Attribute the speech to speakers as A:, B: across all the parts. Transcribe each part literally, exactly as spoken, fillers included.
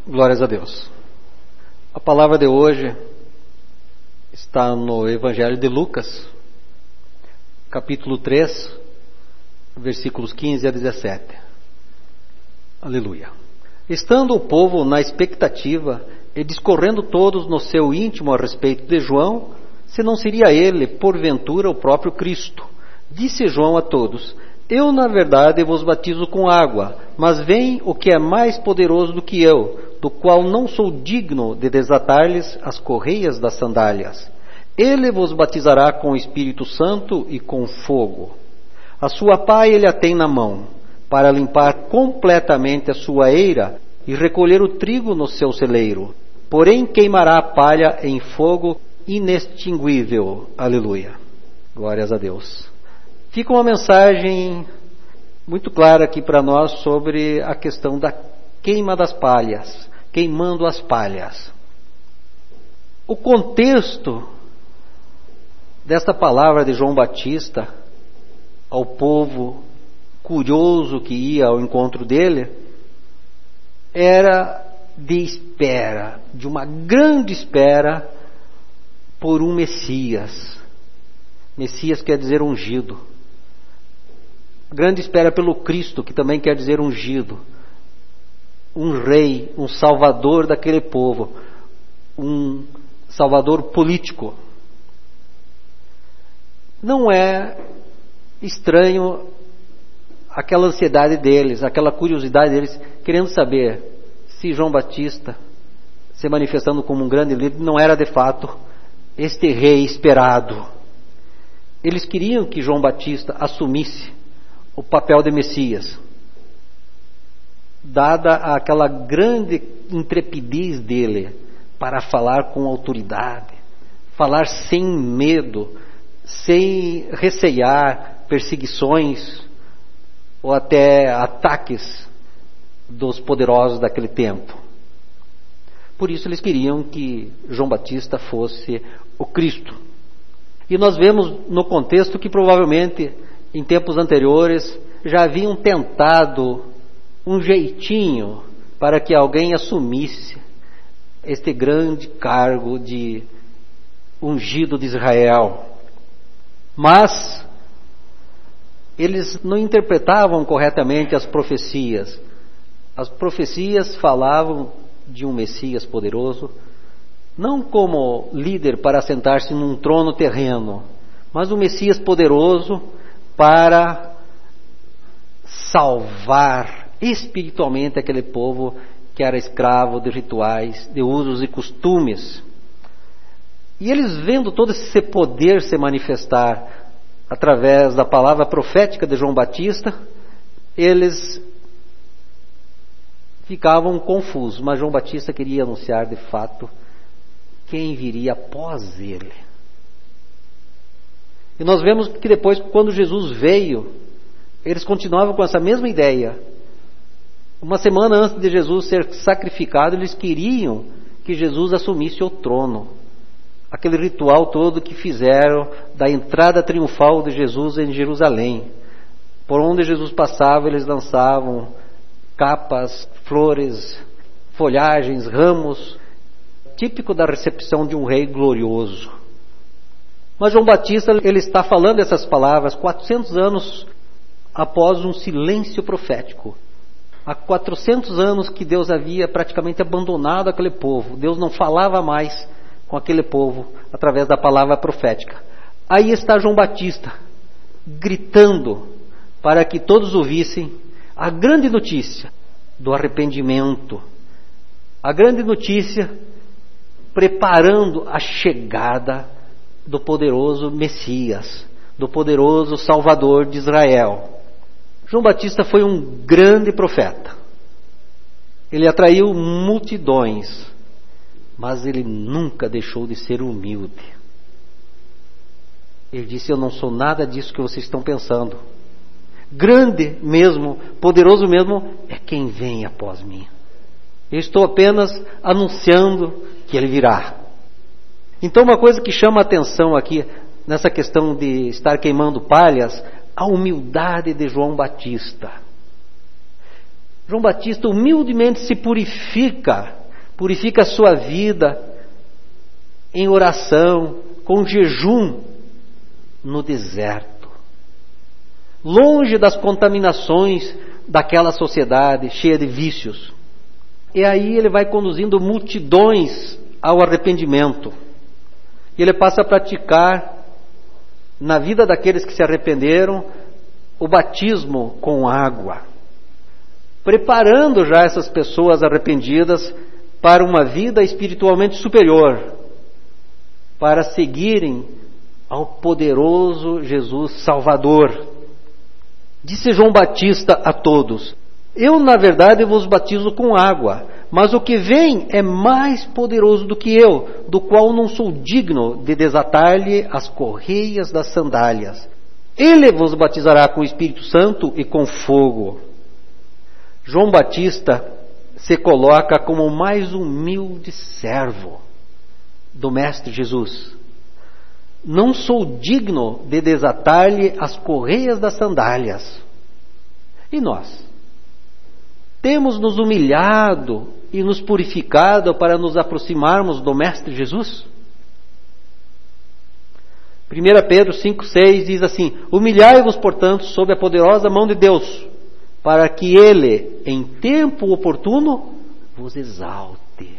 A: Glórias a Deus. A palavra de hoje está no Evangelho de Lucas, capítulo três, versículos quinze a dezessete. Aleluia. Estando o povo na expectativa e discorrendo todos no seu íntimo a respeito de João, se não seria ele, porventura, o próprio Cristo, disse João a todos: Eu, na verdade, vos batizo com água, mas vem o que é mais poderoso do que eu, do qual não sou digno de desatar-lhes as correias das sandálias. Ele vos batizará com o Espírito Santo e com fogo. A sua pá ele a tem na mão, para limpar completamente a sua eira e recolher o trigo no seu celeiro. Porém queimará a palha em fogo inextinguível. Aleluia. Glórias a Deus. Fica uma mensagem muito clara aqui para nós sobre a questão da queima das palhas, queimando as palhas. O contexto desta palavra de João Batista ao povo curioso que ia ao encontro dele era de espera, de uma grande espera por um Messias. Messias quer dizer ungido. Grande espera pelo Cristo, que também quer dizer ungido. Um rei, um salvador daquele povo, um salvador político. Não é estranho aquela ansiedade deles, aquela curiosidade deles, querendo saber se João Batista, se manifestando como um grande líder, não era de fato este rei esperado. Eles queriam que João Batista assumisse o papel de Messias, dada aquela grande intrepidez dele para falar com autoridade, falar sem medo, sem recear perseguições ou até ataques dos poderosos daquele tempo. Por isso eles queriam que João Batista fosse o Cristo. E nós vemos no contexto que provavelmente em tempos anteriores já haviam tentado um jeitinho para que alguém assumisse este grande cargo de ungido de Israel. Mas eles não interpretavam corretamente as profecias. As profecias falavam de um Messias poderoso, não como líder para sentar-se num trono terreno, mas um Messias poderoso para salvar espiritualmente aquele povo que era escravo de rituais, de usos e costumes. E eles, vendo todo esse poder se manifestar através da palavra profética de João Batista, eles ficavam confusos, mas João Batista queria anunciar de fato quem viria após ele. E nós vemos que depois, quando Jesus veio, eles continuavam com essa mesma ideia. Uma semana antes de Jesus ser sacrificado, eles queriam que Jesus assumisse o trono. Aquele ritual todo que fizeram da entrada triunfal de Jesus em Jerusalém. Por onde Jesus passava, eles lançavam capas, flores, folhagens, ramos, típico da recepção de um rei glorioso. Mas João Batista, ele está falando essas palavras quatrocentos anos após um silêncio profético. Há quatrocentos anos que Deus havia praticamente abandonado aquele povo. Deus não falava mais com aquele povo através da palavra profética. Aí está João Batista, gritando para que todos ouvissem a grande notícia do arrependimento. A grande notícia preparando a chegada do poderoso Messias, do poderoso Salvador de Israel. João Batista foi um grande profeta. Ele atraiu multidões, mas ele nunca deixou de ser humilde. Ele disse: eu não sou nada disso que vocês estão pensando. Grande mesmo, poderoso mesmo, é quem vem após mim. Eu estou apenas anunciando que ele virá. Então, uma coisa que chama a atenção aqui, nessa questão de estar queimando palhas, a humildade de João Batista. João Batista humildemente se purifica purifica a sua vida em oração, com jejum, no deserto, longe das contaminações daquela sociedade cheia de vícios. E aí ele vai conduzindo multidões ao arrependimento. E ele passa a praticar na vida daqueles que se arrependeram o batismo com água, preparando já essas pessoas arrependidas para uma vida espiritualmente superior, para seguirem ao poderoso Jesus Salvador. Disse João Batista a todos: eu, na verdade, vos batizo com água, mas o que vem é mais poderoso do que eu, do qual não sou digno de desatar-lhe as correias das sandálias. Ele vos batizará com o Espírito Santo e com fogo. João Batista se coloca como o mais humilde servo do Mestre Jesus. Não sou digno de desatar-lhe as correias das sandálias. E nós? Temos nos humilhado e nos purificado para nos aproximarmos do Mestre Jesus? primeira Pedro cinco, seis diz assim: humilhai-vos, portanto, sob a poderosa mão de Deus, para que Ele, em tempo oportuno, vos exalte.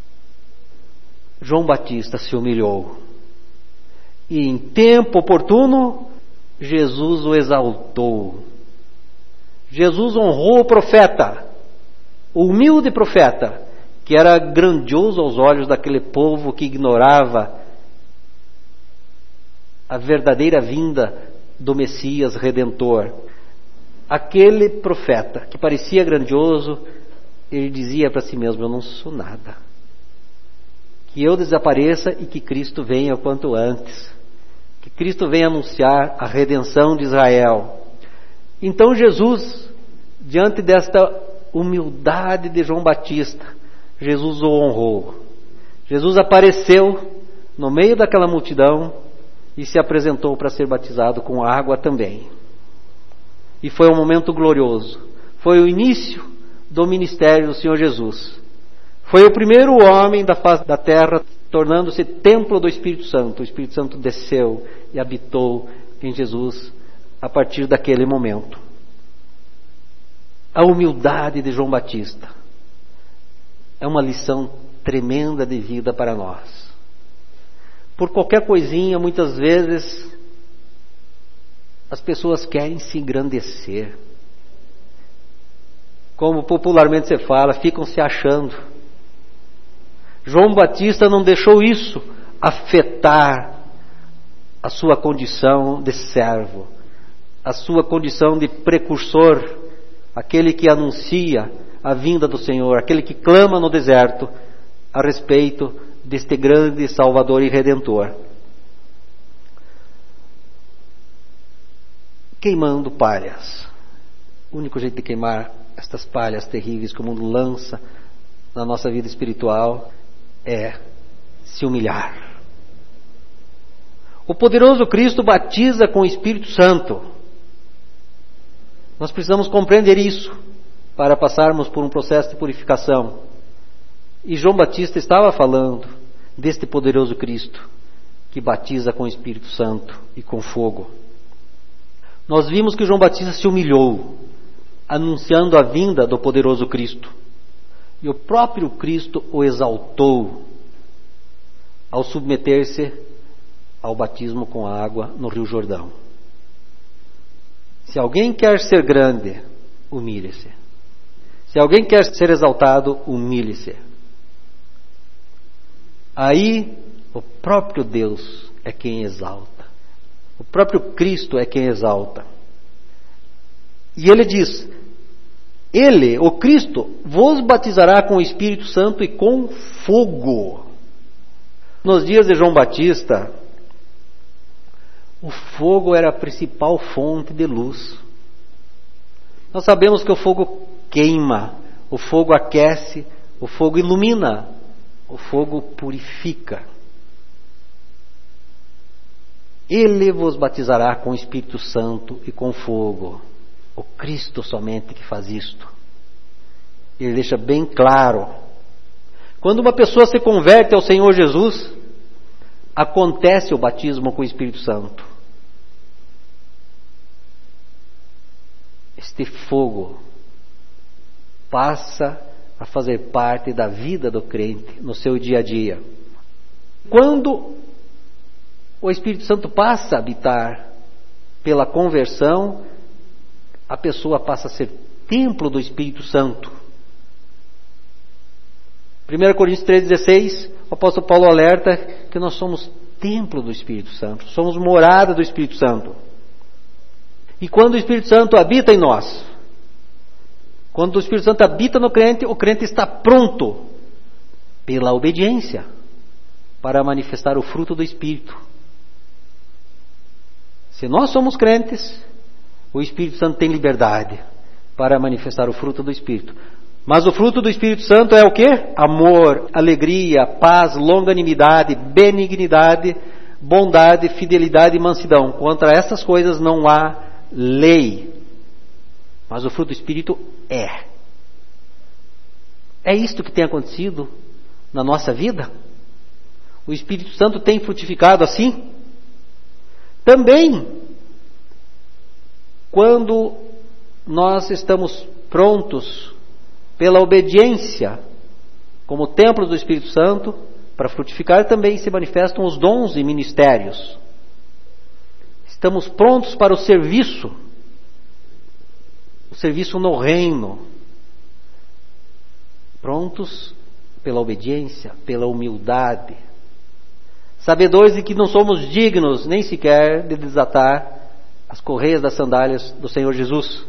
A: João Batista se humilhou, e em tempo oportuno, Jesus o exaltou. Jesus honrou o profeta, o humilde profeta, que era grandioso aos olhos daquele povo que ignorava a verdadeira vinda do Messias Redentor. Aquele profeta que parecia grandioso, ele dizia para si mesmo: eu não sou nada, que eu desapareça e que Cristo venha o quanto antes, que Cristo venha anunciar a redenção de Israel. Então Jesus, diante desta humildade de João Batista, Jesus o honrou. Jesus apareceu no meio daquela multidão e se apresentou para ser batizado com água também. E foi um momento glorioso. Foi o início do ministério do Senhor Jesus. Foi o primeiro homem da face da terra tornando-se templo do Espírito Santo. O Espírito Santo desceu e habitou em Jesus a partir daquele momento. A humildade de João Batista é uma lição tremenda de vida para nós. Por qualquer coisinha, muitas vezes, as pessoas querem se engrandecer. Como popularmente se fala, ficam se achando. João Batista não deixou isso afetar a sua condição de servo, a sua condição de precursor, aquele que anuncia a vinda do Senhor, aquele que clama no deserto a respeito deste grande Salvador e Redentor. Queimando palhas. O único jeito de queimar estas palhas terríveis que o mundo lança na nossa vida espiritual é se humilhar. O poderoso Cristo batiza com o Espírito Santo. Nós precisamos compreender isso para passarmos por um processo de purificação. E João Batista estava falando deste poderoso Cristo que batiza com o Espírito Santo e com fogo. Nós vimos que João Batista se humilhou, anunciando a vinda do poderoso Cristo. E o próprio Cristo o exaltou ao submeter-se ao batismo com água no Rio Jordão. Se alguém quer ser grande, humilhe-se. Se alguém quer ser exaltado, humilhe-se. Aí, o próprio Deus é quem exalta. O próprio Cristo é quem exalta. E ele diz: Ele, o Cristo, vos batizará com o Espírito Santo e com fogo. Nos dias de João Batista, o fogo era a principal fonte de luz. Nós sabemos que o fogo queima, o fogo aquece, o fogo ilumina, o fogo purifica. Ele vos batizará com o Espírito Santo e com fogo. O Cristo somente que faz isto. Ele deixa bem claro. Quando uma pessoa se converte ao Senhor Jesus, acontece o batismo com o Espírito Santo. Este fogo passa a fazer parte da vida do crente no seu dia a dia. Quando o Espírito Santo passa a habitar pela conversão, a pessoa passa a ser templo do Espírito Santo. primeira Coríntios três, dezesseis, o apóstolo Paulo alerta que nós somos templo do Espírito Santo, somos morada do Espírito Santo. E quando o Espírito Santo habita em nós, quando o Espírito Santo habita no crente, o crente está pronto pela obediência para manifestar o fruto do Espírito. Se nós somos crentes, o Espírito Santo tem liberdade para manifestar o fruto do Espírito. Mas o fruto do Espírito Santo é o quê? Amor, alegria, paz, longanimidade, benignidade, bondade, fidelidade e mansidão. Contra essas coisas não há lei. Mas o fruto do Espírito é. É isto que tem acontecido na nossa vida? O Espírito Santo tem frutificado assim? Também, quando nós estamos prontos pela obediência como templo do Espírito Santo, para frutificar também se manifestam os dons e ministérios. Estamos prontos para o serviço, o serviço no reino, prontos pela obediência, pela humildade, sabedores de que não somos dignos nem sequer de desatar as correias das sandálias do Senhor Jesus,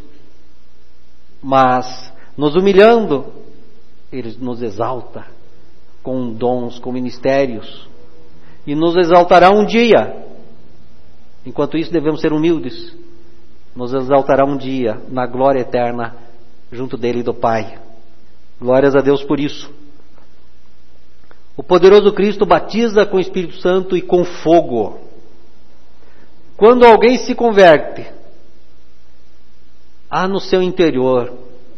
A: mas nos humilhando, Ele nos exalta com dons, com ministérios, e nos exaltará um dia. Enquanto isso devemos ser humildes. Nos exaltará um dia na glória eterna junto dele e do Pai. Glórias a Deus por isso. O poderoso Cristo batiza com o Espírito Santo e com fogo. Quando alguém se converte, há no seu interior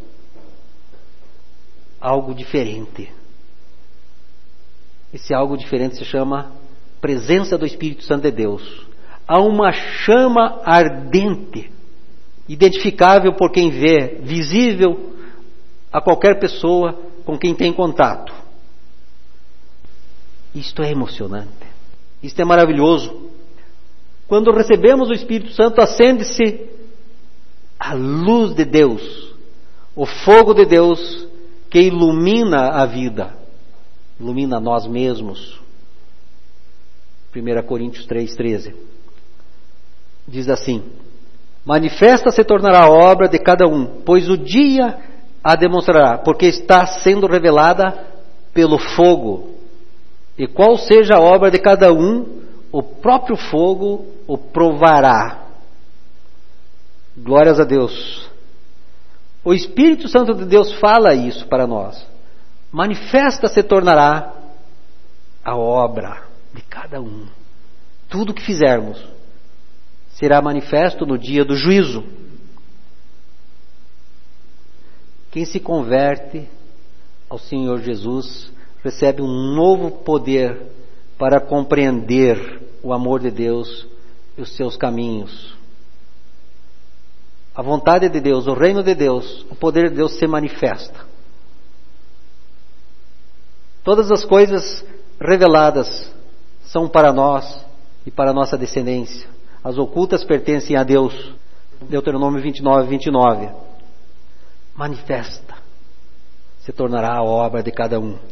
A: algo diferente. Esse algo diferente se chama presença do Espírito Santo de Deus. Há uma chama ardente, identificável por quem vê, visível a qualquer pessoa com quem tem contato. Isto é emocionante. Isto é maravilhoso. Quando recebemos o Espírito Santo, acende-se a luz de Deus, o fogo de Deus que ilumina a vida, ilumina nós mesmos. primeira Coríntios três, treze. Diz assim: manifesta se tornará a obra de cada um, pois o dia a demonstrará, porque está sendo revelada pelo fogo. E qual seja a obra de cada um, o próprio fogo o provará. Glórias a Deus. O Espírito Santo de Deus fala isso para nós. Manifesta se tornará a obra de cada um. Tudo que fizermos será manifesto no dia do juízo. Quem se converte ao Senhor Jesus recebe um novo poder para compreender o amor de Deus e os seus caminhos. A vontade de Deus, o reino de Deus, o poder de Deus se manifesta. Todas as coisas reveladas são para nós e para a nossa descendência. As ocultas pertencem a Deus. Deuteronômio vinte e nove, vinte e nove. Manifesta, se tornará a obra de cada um.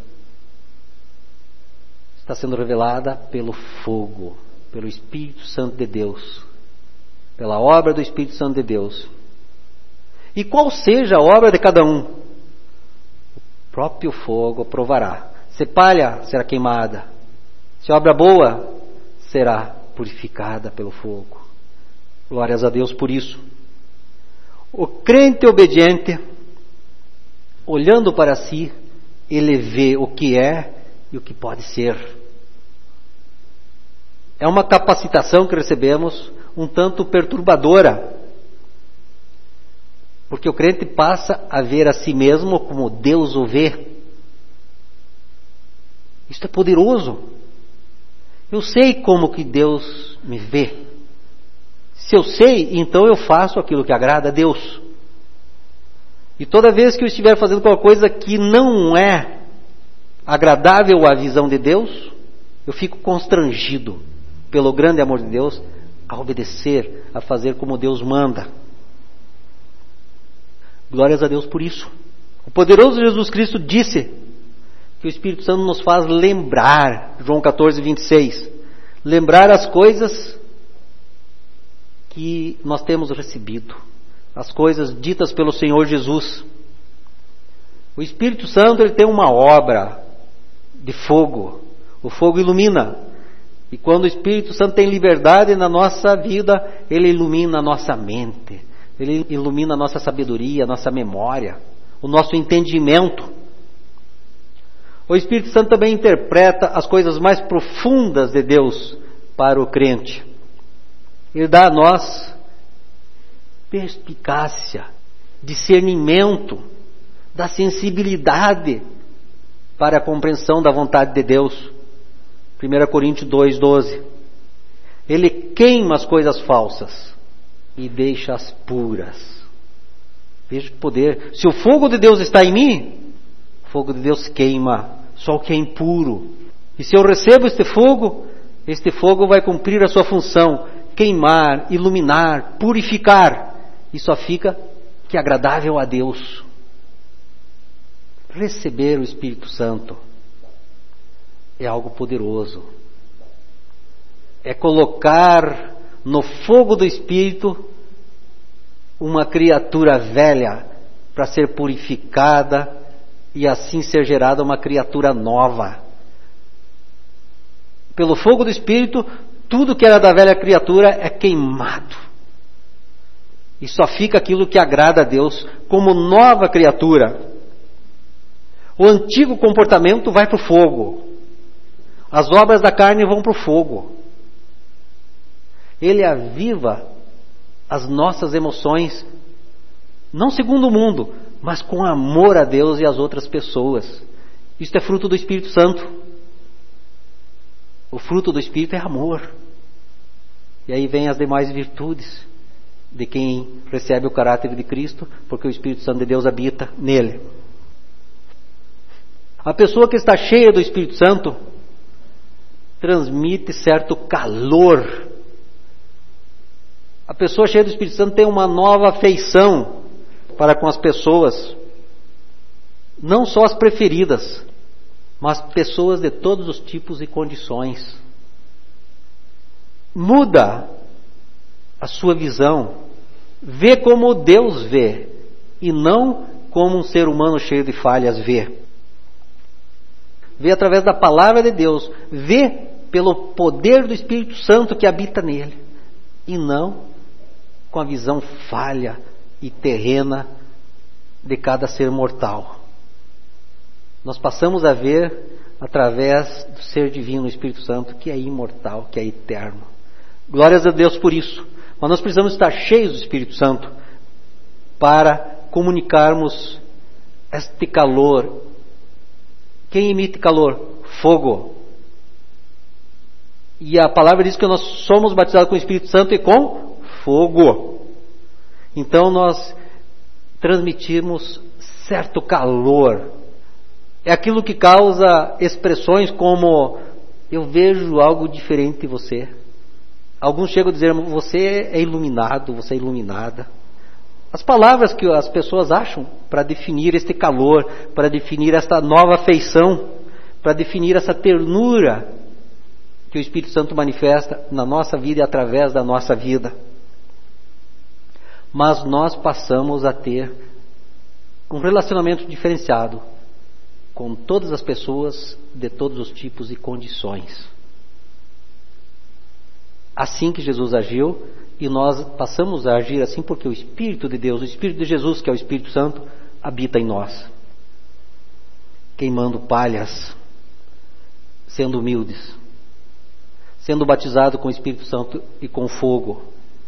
A: Está sendo revelada pelo fogo, pelo Espírito Santo de Deus, pela obra do Espírito Santo de Deus. E qual seja a obra de cada um, o próprio fogo provará. Se palha, será queimada. Se obra boa, será purificada pelo fogo. Glórias a Deus por isso. O crente obediente, olhando para si, ele vê o que é e o que pode ser. É uma capacitação que recebemos um tanto perturbadora, porque o crente passa a ver a si mesmo como Deus o vê. Isso é poderoso. Eu sei como que Deus me vê. Se eu sei, então eu faço aquilo que agrada a Deus. E toda vez que eu estiver fazendo qualquer coisa que não é agradável à visão de Deus, eu fico constrangido pelo grande amor de Deus a obedecer, a fazer como Deus manda. Glórias a Deus por isso. O poderoso Jesus Cristo disse que o Espírito Santo nos faz lembrar, João catorze, vinte e seis, lembrar as coisas que nós temos recebido, as coisas ditas pelo Senhor Jesus. O Espírito Santo, ele tem uma obra de fogo. O fogo ilumina. E quando o Espírito Santo tem liberdade na nossa vida, ele ilumina a nossa mente. Ele ilumina a nossa sabedoria, a nossa memória, o nosso entendimento. O Espírito Santo também interpreta as coisas mais profundas de Deus para o crente. Ele dá a nós perspicácia, discernimento, da sensibilidade para a compreensão da vontade de Deus. primeira Coríntios dois, doze. Ele queima as coisas falsas e deixa as puras. Veja que poder. Se o fogo de Deus está em mim, o fogo de Deus queima só o que é impuro. E se eu recebo este fogo, este fogo vai cumprir a sua função: queimar, iluminar, purificar. E só fica que é agradável a Deus. Receber o Espírito Santo é algo poderoso. É colocar no fogo do Espírito uma criatura velha para ser purificada e assim ser gerada uma criatura nova. Pelo fogo do Espírito, tudo que era da velha criatura é queimado. E só fica aquilo que agrada a Deus como nova criatura. O antigo comportamento vai para o fogo. As obras da carne vão para o fogo. Ele aviva as nossas emoções, não segundo o mundo, mas com amor a Deus e às outras pessoas. Isto é fruto do Espírito Santo. O fruto do Espírito é amor. E aí vem as demais virtudes de quem recebe o caráter de Cristo, porque o Espírito Santo de Deus habita nele. A pessoa que está cheia do Espírito Santo transmite certo calor. A pessoa cheia do Espírito Santo tem uma nova afeição para com as pessoas, não só as preferidas, mas pessoas de todos os tipos e condições. Muda a sua visão, vê como Deus vê e não como um ser humano cheio de falhas vê. Vê através da palavra de Deus, vê pelo poder do Espírito Santo que habita nele e não com a visão falha e terrena de cada ser mortal. Nós passamos a ver através do ser divino, o Espírito Santo, que é imortal, que é eterno. Glórias a Deus por isso. Mas nós precisamos estar cheios do Espírito Santo para comunicarmos este calor. Quem emite calor? Fogo. E a palavra diz que nós somos batizados com o Espírito Santo e com fogo. Então nós transmitimos certo calor. É aquilo que causa expressões como: eu vejo algo diferente em você. Alguns chegam a dizer: você é iluminado, você é iluminada. As palavras que as pessoas acham para definir este calor, para definir esta nova afeição, para definir essa ternura que o Espírito Santo manifesta na nossa vida e através da nossa vida. Mas nós passamos a ter um relacionamento diferenciado com todas as pessoas de todos os tipos e condições. Assim que Jesus agiu, e nós passamos a agir assim porque o Espírito de Deus, o Espírito de Jesus, que é o Espírito Santo, habita em nós. Queimando palhas, sendo humildes, sendo batizado com o Espírito Santo e com fogo.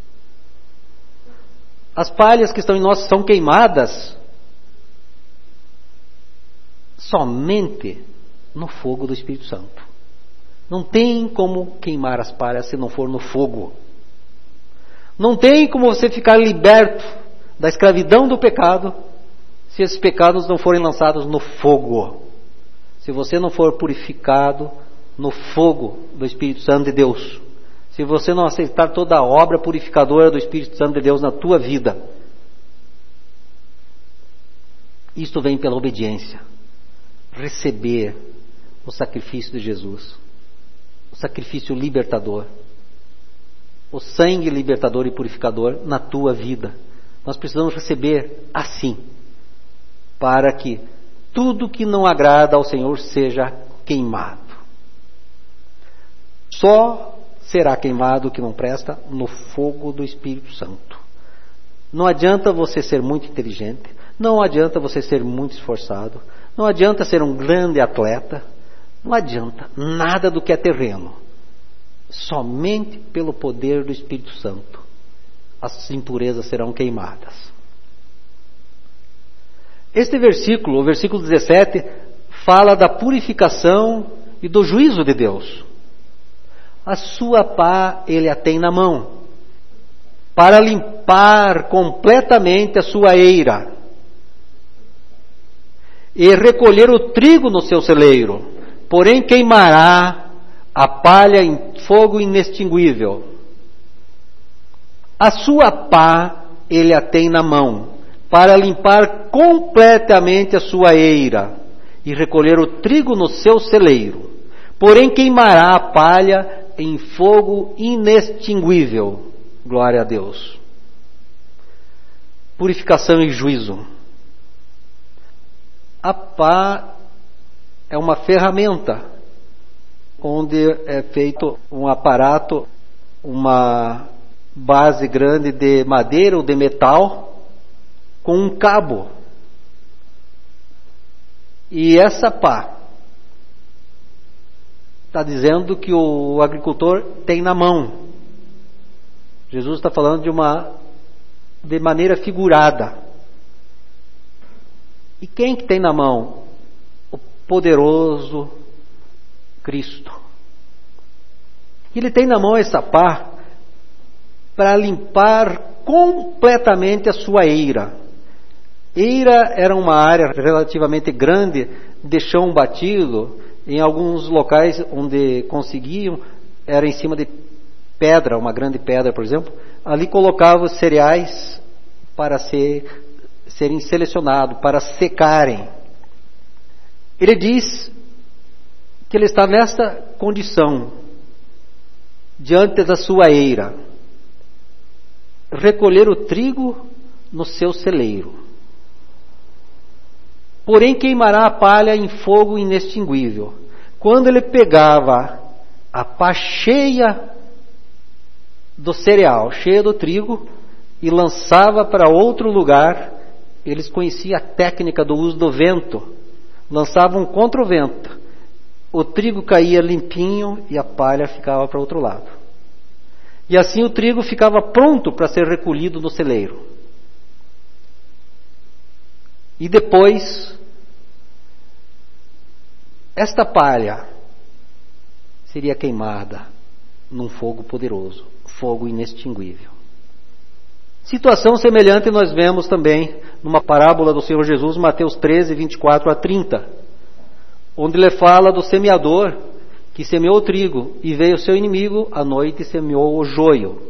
A: As palhas que estão em nós são queimadas somente no fogo do Espírito Santo. Não tem como queimar as palhas se não for no fogo. Não tem como você ficar liberto da escravidão do pecado se esses pecados não forem lançados no fogo. Se você não for purificado no fogo do Espírito Santo de Deus. Se você não aceitar toda a obra purificadora do Espírito Santo de Deus na tua vida. Isto vem pela obediência. Receber o sacrifício de Jesus. O sacrifício libertador. O sangue libertador e purificador na tua vida. Nós precisamos receber assim. Para que tudo que não agrada ao Senhor seja queimado. Só será queimado o que não presta no fogo do Espírito Santo. Não adianta você ser muito inteligente. Não adianta você ser muito esforçado. Não adianta ser um grande atleta. Não adianta nada do que é terreno. Somente pelo poder do Espírito Santo as impurezas serão queimadas. Este versículo, o versículo dezessete, fala da purificação e do juízo de Deus. A sua pá ele a tem na mão, para limpar completamente a sua eira, e recolher o trigo no seu celeiro, porém queimará a palha em fogo inextinguível. A sua pá ele a tem na mão, para limpar completamente a sua eira, e recolher o trigo no seu celeiro, porém queimará a palha em fogo inextinguível. Glória a Deus. Purificação e juízo. A pá é uma ferramenta onde é feito um aparato, uma base grande de madeira ou de metal com um cabo. E essa pá está dizendo que o agricultor tem na mão. Jesus está falando de uma de maneira figurada. E quem que tem na mão? O poderoso Cristo. Ele tem na mão essa pá para limpar completamente a sua eira. Eira era uma área relativamente grande de chão batido. Em alguns locais onde conseguiam, era em cima de pedra, uma grande pedra, por exemplo. Ali colocava os cereais para ser, serem selecionados, para secarem. Ele diz que ele está nesta condição, diante da sua eira, recolher o trigo no seu celeiro. Porém queimará a palha em fogo inextinguível. Quando ele pegava a pá cheia do cereal, cheia do trigo, e lançava para outro lugar, eles conheciam a técnica do uso do vento. Lançavam contra o vento. O trigo caía limpinho e a palha ficava para outro lado. E assim o trigo ficava pronto para ser recolhido no celeiro. E depois, esta palha seria queimada num fogo poderoso, fogo inextinguível. Situação semelhante nós vemos também numa parábola do Senhor Jesus, Mateus treze, vinte e quatro a trinta, onde ele fala do semeador que semeou o trigo, e veio o seu inimigo à noite e semeou o joio.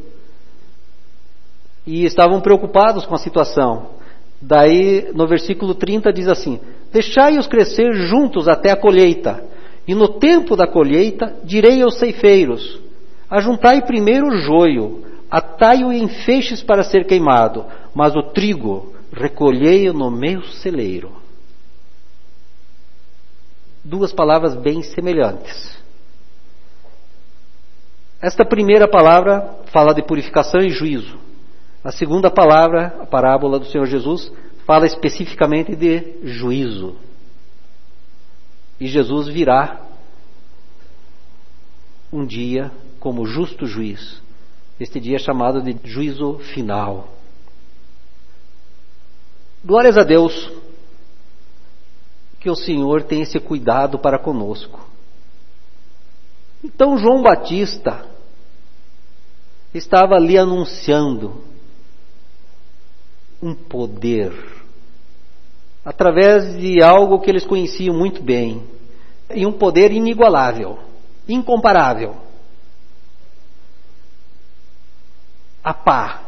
A: E estavam preocupados com a situação. Daí, no versículo trinta diz assim: deixai-os crescer juntos até a colheita, e no tempo da colheita direi aos ceifeiros: ajuntai primeiro o joio, atai-o em feixes para ser queimado, mas o trigo recolhei-o no meu celeiro. Duas palavras bem semelhantes. Esta primeira palavra fala de purificação e juízo. A segunda palavra, a parábola do Senhor Jesus, fala especificamente de juízo. E Jesus virá um dia como justo juiz. Este dia é chamado de juízo final. Glórias a Deus que o Senhor tem esse cuidado para conosco. Então João Batista estava ali anunciando um poder, através de algo que eles conheciam muito bem, e um poder inigualável, incomparável. A pá.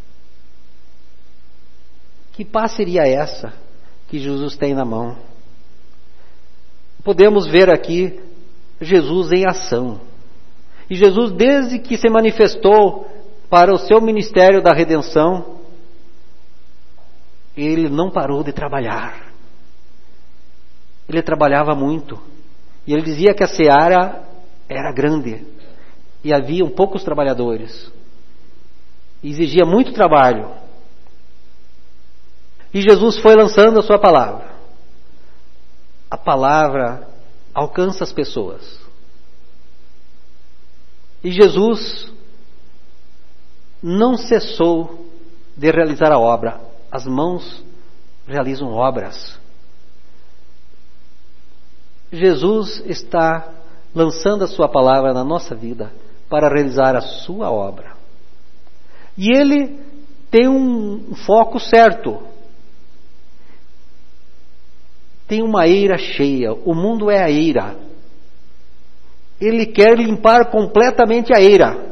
A: Que pá seria essa que Jesus tem na mão? Podemos ver aqui Jesus em ação. E Jesus, desde que se manifestou para o seu ministério da redenção, ele não parou de trabalhar. Ele trabalhava muito. E ele dizia que a seara era grande. E havia poucos trabalhadores. E exigia muito trabalho. E Jesus foi lançando a sua palavra. A palavra alcança as pessoas. E Jesus não cessou de realizar a obra. As mãos realizam obras. Jesus está lançando a sua palavra na nossa vida para realizar a sua obra. E ele tem um foco certo. Tem uma eira cheia. O mundo é a eira. Ele quer limpar completamente a eira.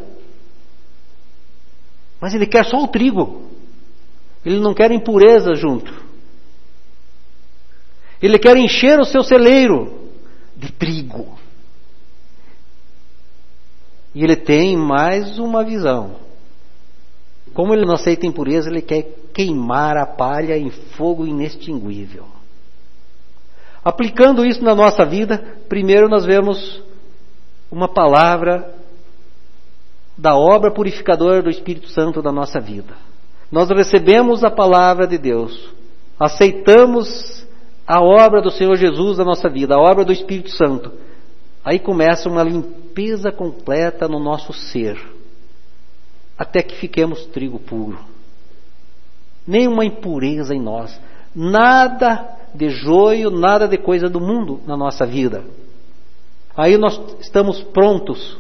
A: Mas ele quer só o trigo. Ele não quer impureza junto. Ele quer encher o seu celeiro de trigo. E ele tem mais uma visão. Como ele não aceita impureza, ele quer queimar a palha em fogo inextinguível. Aplicando isso na nossa vida, primeiro nós vemos uma palavra da obra purificadora do Espírito Santo da nossa vida. Nós recebemos a palavra de Deus, aceitamos a obra do Senhor Jesus na nossa vida, a obra do Espírito Santo. Aí começa uma limpeza completa no nosso ser, até que fiquemos trigo puro. Nenhuma impureza em nós, nada de joio, nada de coisa do mundo na nossa vida. Aí nós estamos prontos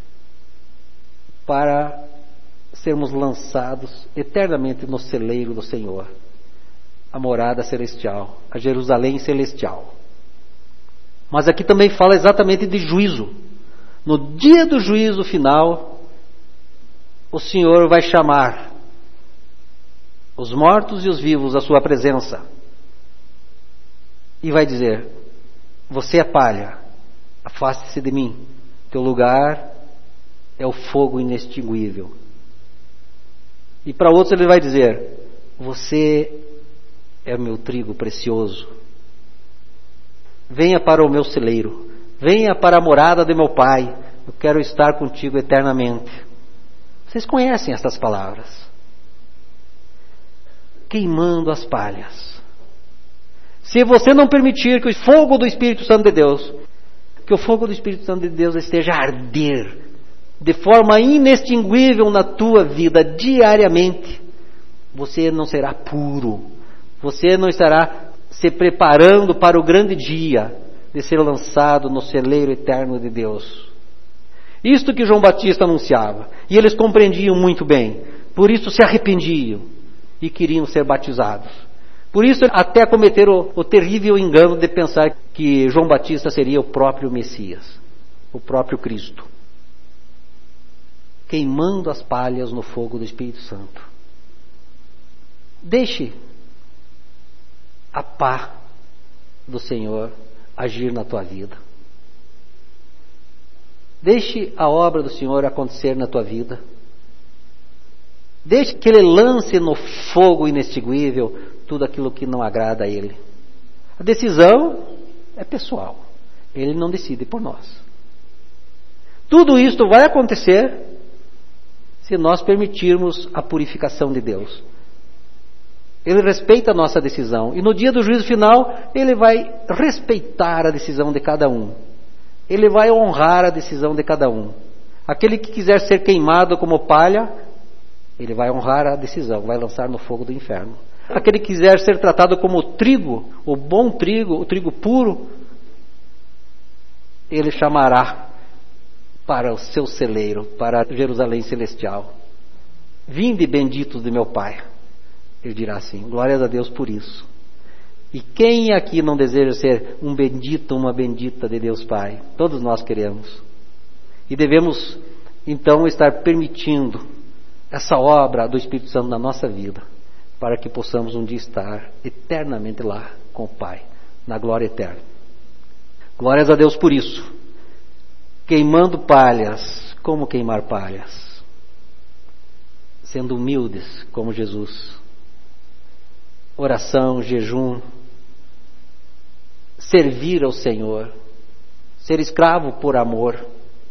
A: para sermos lançados eternamente no celeiro do Senhor, a morada celestial, a Jerusalém celestial. Mas aqui também fala exatamente de juízo. No dia do juízo final, o Senhor vai chamar os mortos e os vivos à sua presença e vai dizer: você é palha, afaste-se de mim, teu lugar é o fogo inextinguível. E para outros ele vai dizer: você é o meu trigo precioso, venha para o meu celeiro, venha para a morada de meu Pai, eu quero estar contigo eternamente. Vocês conhecem essas palavras. Queimando as palhas. Se você não permitir que o fogo do Espírito Santo de Deus, que o fogo do Espírito Santo de Deus esteja a arder de forma inextinguível na tua vida diariamente, você não será puro. Você não estará se preparando para o grande dia de ser lançado no celeiro eterno de Deus. Isto que João Batista anunciava. E eles compreendiam muito bem. Por isso se arrependiam e queriam ser batizados. Por isso até cometeram o, o terrível engano de pensar que João Batista seria o próprio Messias, o próprio Cristo. Queimando as palhas no fogo do Espírito Santo. Deixe a pá do Senhor agir na tua vida. Deixe a obra do Senhor acontecer na tua vida. Deixe que Ele lance no fogo inextinguível tudo aquilo que não agrada a Ele. A decisão é pessoal. Ele não decide por nós. Tudo isto vai acontecer se nós permitirmos a purificação de Deus. Ele respeita a nossa decisão. E no dia do juízo final, Ele vai respeitar a decisão de cada um. Ele vai honrar a decisão de cada um. Aquele que quiser ser queimado como palha, ele vai honrar a decisão, vai lançar no fogo do inferno. Aquele que quiser ser tratado como o trigo, o bom trigo, o trigo puro, ele chamará para o seu celeiro, para Jerusalém celestial. Vinde benditos de meu Pai. Ele dirá assim, glórias a Deus por isso. E quem aqui não deseja ser um bendito, uma bendita de Deus Pai? Todos nós queremos. E devemos, então, estar permitindo essa obra do Espírito Santo na nossa vida, para que possamos um dia estar eternamente lá com o Pai, na glória eterna. Glórias a Deus por isso. Queimando palhas, como queimar palhas? Sendo humildes como Jesus. Oração, jejum, servir ao Senhor, ser escravo por amor,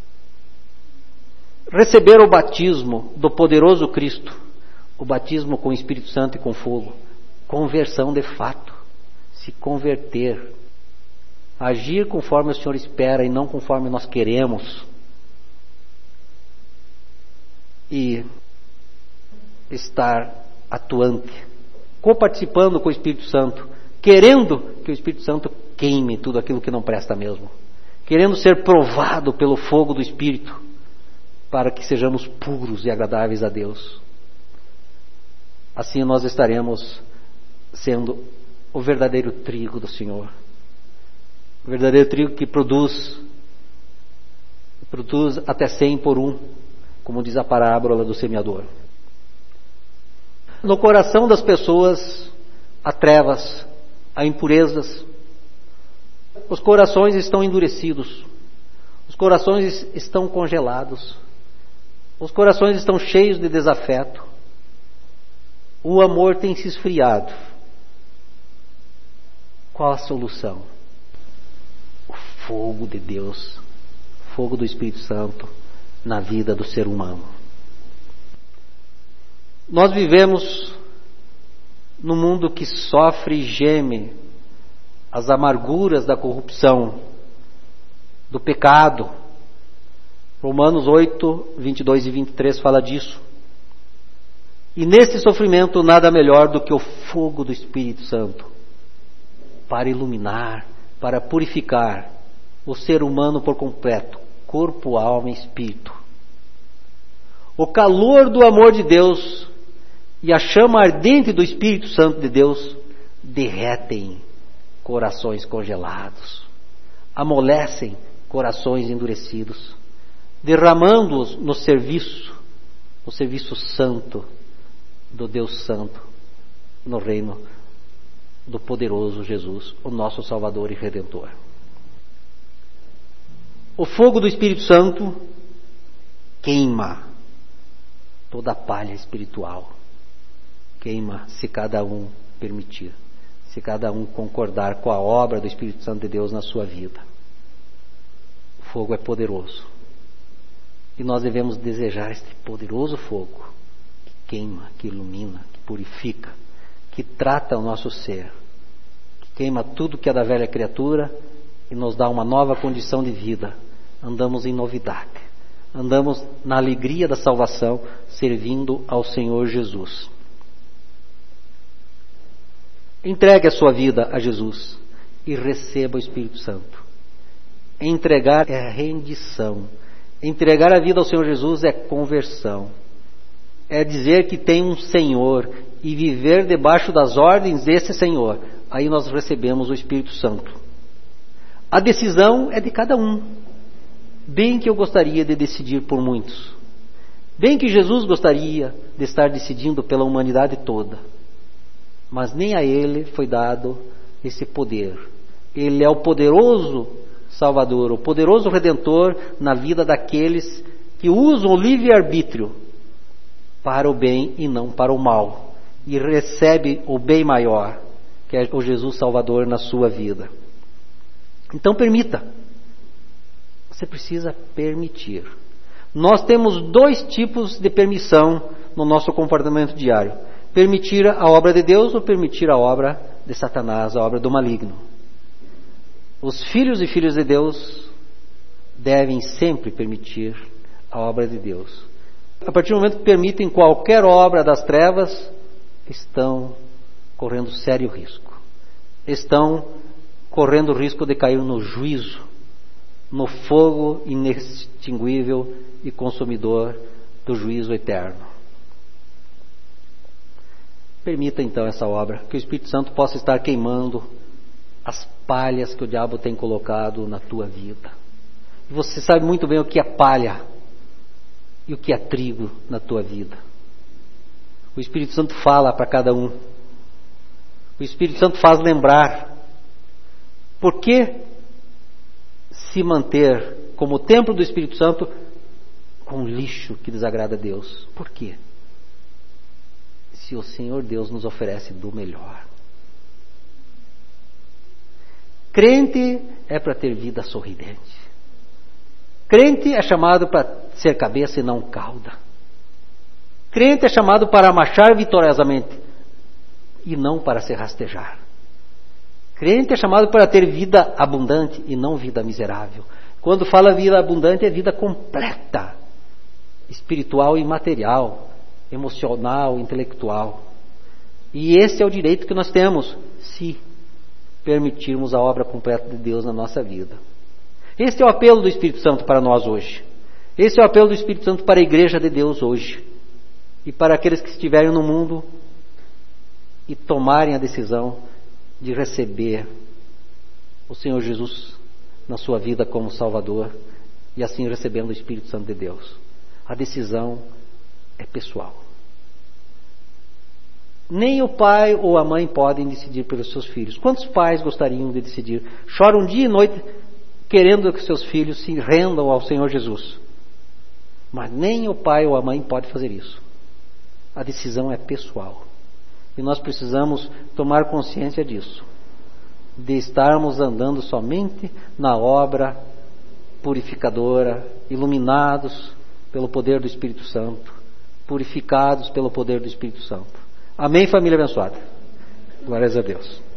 A: receber o batismo do poderoso Cristo, o batismo com o Espírito Santo e com fogo, conversão de fato, se converter, agir conforme o Senhor espera e não conforme nós queremos, e estar atuante, coparticipando com o Espírito Santo, querendo que o Espírito Santo queime tudo aquilo que não presta mesmo, querendo ser provado pelo fogo do Espírito, para que sejamos puros e agradáveis a Deus. Assim nós estaremos sendo o verdadeiro trigo do Senhor, o verdadeiro trigo que produz, produz até cem por um, como diz a parábola do semeador. No coração das pessoas há trevas, há impurezas. Os corações estão endurecidos. Os corações estão congelados. Os corações estão cheios de desafeto. O amor tem se esfriado. Qual a solução? O fogo de Deus, o fogo do Espírito Santo na vida do ser humano. Nós vivemos num mundo que sofre e geme as amarguras da corrupção, do pecado. Romanos oito, vinte e dois e vinte e três fala disso. E nesse sofrimento nada melhor do que o fogo do Espírito Santo para iluminar, para purificar o ser humano por completo, corpo, alma e espírito. O calor do amor de Deus e a chama ardente do Espírito Santo de Deus derretem corações congelados, amolecem corações endurecidos, derramando-os no serviço, no serviço santo do Deus Santo, no reino do poderoso Jesus, o nosso Salvador e Redentor. O fogo do Espírito Santo queima toda a palha espiritual. Queima se cada um permitir, se cada um concordar com a obra do Espírito Santo de Deus na sua vida. O fogo é poderoso. E nós devemos desejar este poderoso fogo que queima, que ilumina, que purifica, que trata o nosso ser, que queima tudo que é da velha criatura e nos dá uma nova condição de vida. Andamos em novidade, andamos na alegria da salvação, servindo ao Senhor Jesus. Entregue a sua vida a Jesus e receba o Espírito Santo. Entregar é rendição. Entregar a vida ao Senhor Jesus é conversão. É dizer que tem um Senhor e viver debaixo das ordens desse Senhor. Aí nós recebemos o Espírito Santo. A decisão é de cada um. Bem que eu gostaria de decidir por muitos. Bem que Jesus gostaria de estar decidindo pela humanidade toda. Mas nem a Ele foi dado esse poder. Ele é o poderoso Salvador, o poderoso Redentor na vida daqueles que usam o livre-arbítrio para o bem e não para o mal. E recebe o bem maior, que é o Jesus Salvador na sua vida. Então permita. Você precisa permitir. Nós temos dois tipos de permissão no nosso comportamento diário. Permitir a obra de Deus ou permitir a obra de Satanás, a obra do maligno. Os filhos e filhas de Deus devem sempre permitir a obra de Deus. A partir do momento que permitem qualquer obra das trevas, estão correndo sério risco. Estão correndo o risco de cair no juízo, no fogo inextinguível e consumidor do juízo eterno. Permita então essa obra, que o Espírito Santo possa estar queimando as palhas que o diabo tem colocado na tua vida. E você sabe muito bem o que é palha e o que é trigo na tua vida. O Espírito Santo fala para cada um. O Espírito Santo faz lembrar. Por que se manter como templo do Espírito Santo com lixo que desagrada a Deus? Por quê? Se o Senhor Deus nos oferece do melhor. Crente é para ter vida sorridente. Crente é chamado para ser cabeça e não cauda. Crente é chamado para marchar vitoriosamente e não para se rastejar. Crente é chamado para ter vida abundante e não vida miserável. Quando fala vida abundante, é vida completa, espiritual e material, emocional, intelectual. E esse é o direito que nós temos, se permitirmos a obra completa de Deus na nossa vida. Esse é o apelo do Espírito Santo para nós hoje. Esse é o apelo do Espírito Santo para a igreja de Deus hoje. E para aqueles que estiverem no mundo e tomarem a decisão de receber o Senhor Jesus na sua vida como Salvador e assim recebendo o Espírito Santo de Deus. A decisão é pessoal. Nem o pai ou a mãe podem decidir pelos seus filhos. Quantos pais gostariam de decidir? Choram dia e noite querendo que seus filhos se rendam ao Senhor Jesus. Mas nem o pai ou a mãe pode fazer isso. A decisão é pessoal. E nós precisamos tomar consciência disso. De estarmos andando somente na obra purificadora, iluminados pelo poder do Espírito Santo, purificados pelo poder do Espírito Santo. Amém, família abençoada? Glórias a Deus.